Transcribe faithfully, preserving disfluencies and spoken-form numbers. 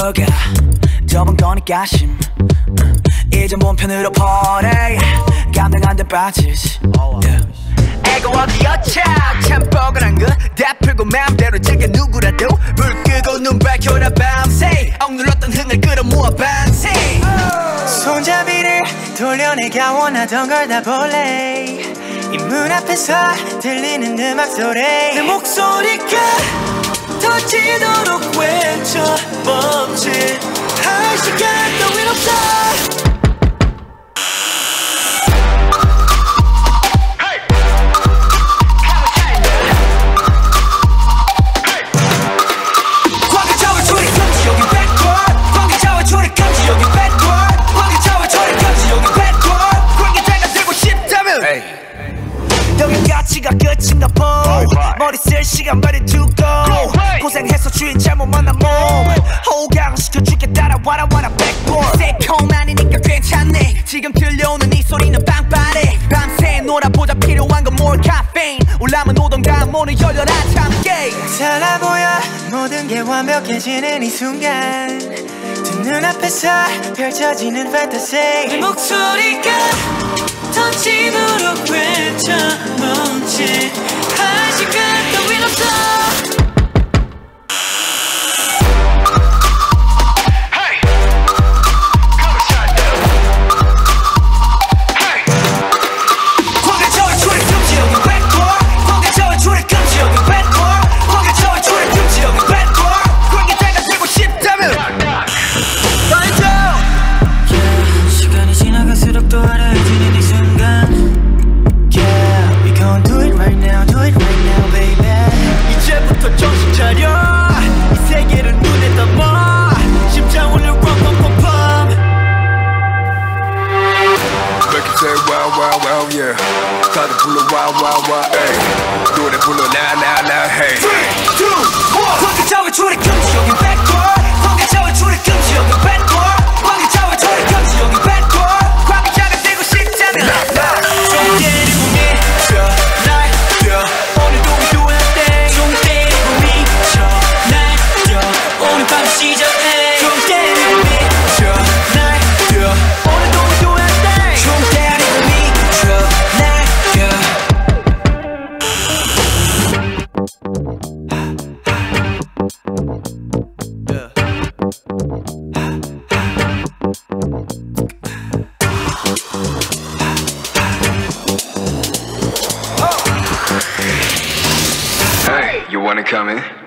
뭐가 좁은 거니까 심 이제 몸 편으로 퍼내 감당 안 돼 빠지지 애가 어디였자 참 뻐근한 거 다 풀고 마음대로 즐겨 누구라도 불 끄고 눈 밝혀라 밤새 억눌렀던 흥을 끌어모아 반세 손잡이를 돌려내가 원하던 걸 다 볼래 이 문 앞에서 들리는 음악 소리 내 목소리가 터지도록 외쳐 멈칫 할 시간 따윈 없어 가치가 끝인가 보 머리 쓸 시간 많이 두고 고생해서 주인 잘못 만난 몸 호강시켜줄게 따라와라 와라 백보드 새콤하니까 괜찮네 지금 들려오는 이 소리는 빵빠레 밤새 놀아보자 필요한 건 more caffeine 올라면 오던가 문을 열려라 참게 달라 보여 모든 게 완벽해지는 이 순간 두 눈앞에서 펼쳐지는 판타지 내 목소리가 터지도록 외쳐 멈칫 할 시간 따윈 없어 다들 불러 wow wow wow ay 노래 불러 now now now hey three, two, one 황금자와 초리 금지 여기 backward 황금자와 초리 금지 여기 backward 황금자와 초리 금지 여기 backward 황금자가 되고 싶다면 좀 때리고 미쳐 날려 오늘도 we doing our thing 좀 때리고 미쳐 날려 오늘 밤 시작해 좀 때리고 미쳐 날려 오늘도 we doing our thing 좀 때리고 미쳐 Hey, you wanna come in?